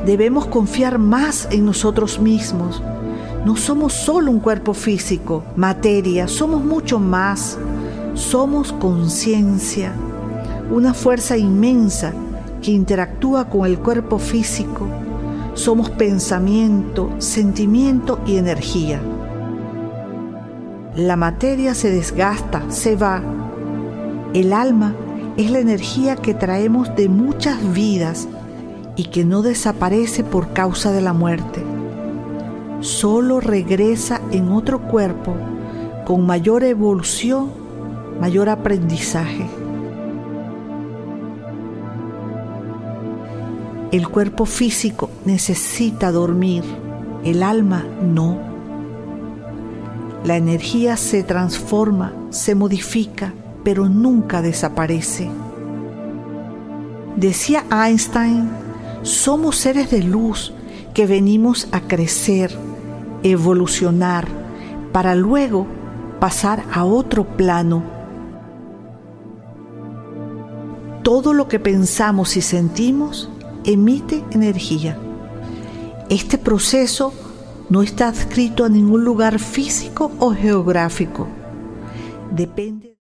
Debemos confiar más en nosotros mismos. No somos solo un cuerpo físico, materia, somos mucho más. Somos conciencia, una fuerza inmensa que interactúa con el cuerpo físico. Somos pensamiento, sentimiento y energía. La materia se desgasta, se va. El alma es la energía que traemos de muchas vidas y que no desaparece por causa de la muerte. Solo regresa en otro cuerpo con mayor evolución, mayor aprendizaje. El cuerpo físico necesita dormir, el alma no. La energía se transforma, se modifica, pero nunca desaparece. Decía Einstein, somos seres de luz que venimos a crecer, evolucionar, para luego pasar a otro plano. Todo lo que pensamos y sentimos emite energía. Este proceso no está adscrito a ningún lugar físico o geográfico. Depende